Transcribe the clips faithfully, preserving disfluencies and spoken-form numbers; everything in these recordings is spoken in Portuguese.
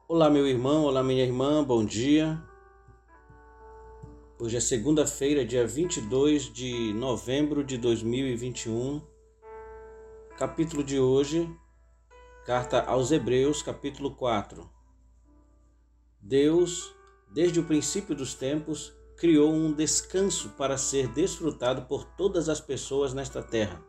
Olá, meu irmão, olá, minha irmã, bom dia. Hoje é segunda-feira, dia vinte e dois de novembro de dois mil e vinte e um. Capítulo de hoje, Carta aos Hebreus, capítulo quatro. Deus, desde o princípio dos tempos, criou um descanso para ser desfrutado por todas as pessoas nesta terra.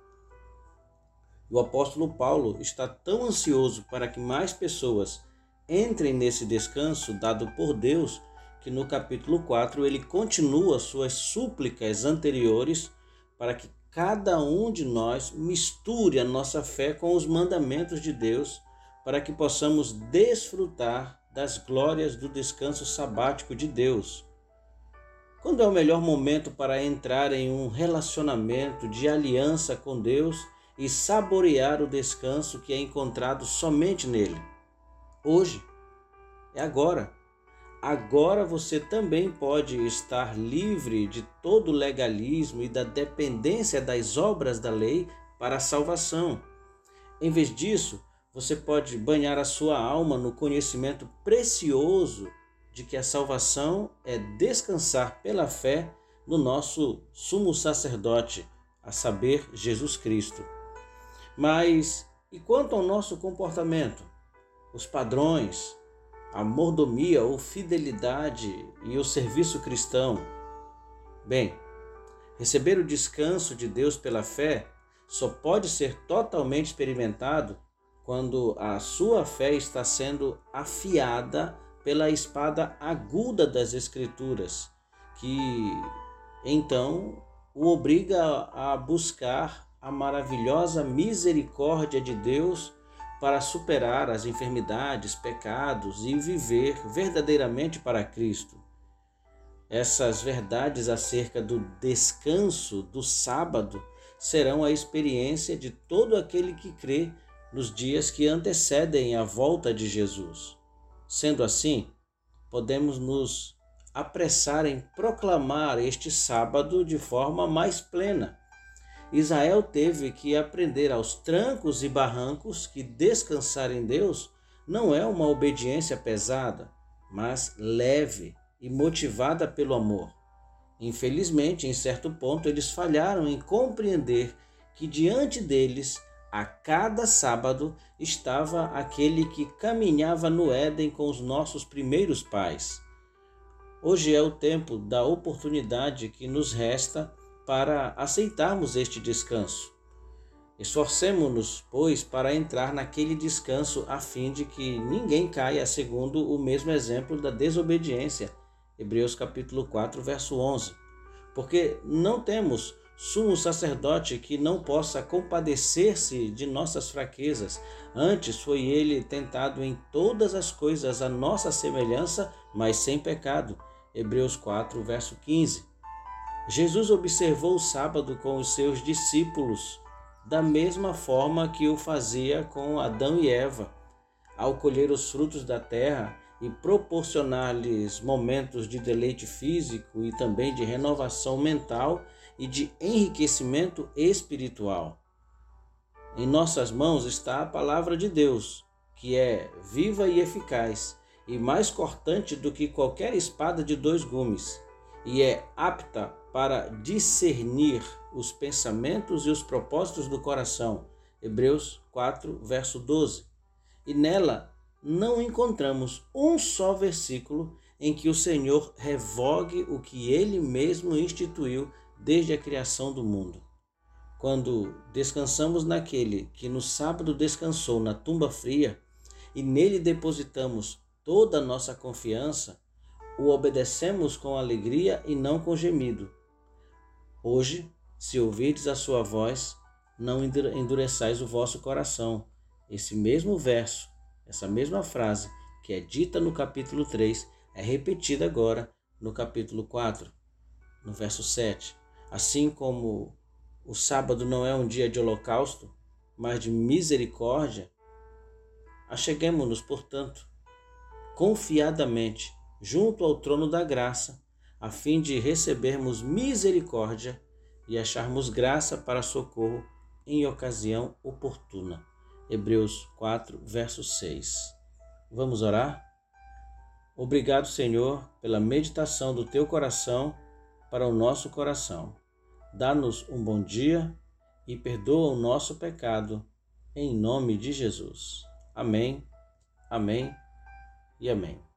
O apóstolo Paulo está tão ansioso para que mais pessoas entrem nesse descanso dado por Deus, que no capítulo quatro ele continua suas súplicas anteriores para que cada um de nós misture a nossa fé com os mandamentos de Deus, para que possamos desfrutar das glórias do descanso sabático de Deus. Quando é o melhor momento para entrar em um relacionamento de aliança com Deus e saborear o descanso que é encontrado somente nele? Hoje, é agora. Agora você também pode estar livre de todo o legalismo e da dependência das obras da lei para a salvação. Em vez disso, você pode banhar a sua alma no conhecimento precioso de que a salvação é descansar pela fé no nosso sumo sacerdote, a saber, Jesus Cristo. Mas e quanto ao nosso comportamento? Os padrões, a mordomia ou fidelidade e o serviço cristão? Bem, receber o descanso de Deus pela fé só pode ser totalmente experimentado quando a sua fé está sendo afiada pela espada aguda das Escrituras, que então o obriga a buscar a maravilhosa misericórdia de Deus para superar as enfermidades, pecados e viver verdadeiramente para Cristo. Essas verdades acerca do descanso do sábado serão a experiência de todo aquele que crê nos dias que antecedem a volta de Jesus. Sendo assim, podemos nos apressar em proclamar este sábado de forma mais plena. Israel teve que aprender aos trancos e barrancos que descansar em Deus não é uma obediência pesada, mas leve e motivada pelo amor. Infelizmente, em certo ponto, eles falharam em compreender que diante deles, a cada sábado, estava aquele que caminhava no Éden com os nossos primeiros pais. Hoje é o tempo da oportunidade que nos resta para aceitarmos este descanso. Esforcemo-nos, pois, para entrar naquele descanso a fim de que ninguém caia segundo o mesmo exemplo da desobediência. Hebreus capítulo quatro, verso onze. Porque não temos sumo sacerdote que não possa compadecer-se de nossas fraquezas. Antes foi ele tentado em todas as coisas à nossa semelhança, mas sem pecado. Hebreus quatro, verso quinze. Jesus observou o sábado com os seus discípulos, da mesma forma que o fazia com Adão e Eva, ao colher os frutos da terra e proporcionar-lhes momentos de deleite físico e também de renovação mental e de enriquecimento espiritual. Em nossas mãos está a palavra de Deus, que é viva e eficaz, e mais cortante do que qualquer espada de dois gumes, e é apta para discernir os pensamentos e os propósitos do coração. Hebreus quatro, verso doze. E nela não encontramos um só versículo em que o Senhor revogue o que Ele mesmo instituiu desde a criação do mundo. Quando descansamos naquele que no sábado descansou na tumba fria e nele depositamos toda a nossa confiança, o obedecemos com alegria e não com gemido. Hoje, se ouvirdes a sua voz, não endureçais o vosso coração. Esse mesmo verso, essa mesma frase que é dita no capítulo três, é repetida agora no capítulo quatro, no verso sete. Assim como o sábado não é um dia de holocausto, mas de misericórdia, acheguemo-nos, portanto, confiadamente junto ao trono da graça, a fim de recebermos misericórdia e acharmos graça para socorro em ocasião oportuna. Hebreus quatro, verso seis. Vamos orar? Obrigado, Senhor, pela meditação do teu coração para o nosso coração. Dá-nos um bom dia e perdoa o nosso pecado, em nome de Jesus. Amém, amém e amém.